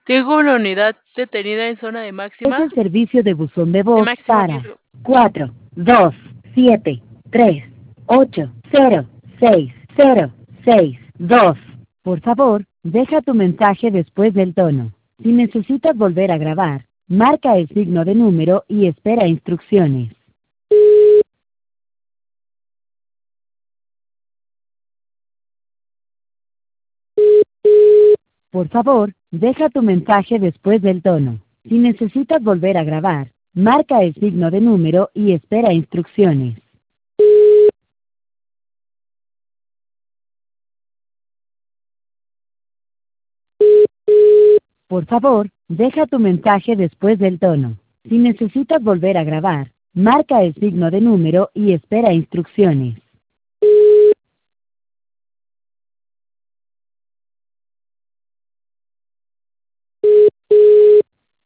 Tengo una unidad detenida en zona de Es máxima, el servicio de buzón de de voz máximo para riesgo. 4 2 7 3 8 0 6 0 6 2. Por favor, deja tu mensaje después del tono. Si necesitas volver a grabar, marca el signo de número y espera instrucciones. Por favor, deja tu mensaje después del tono. Si necesitas volver a grabar, marca el signo de número y espera instrucciones. Por favor, deja tu mensaje después del tono. Si necesitas volver a grabar, marca el signo de número y espera instrucciones.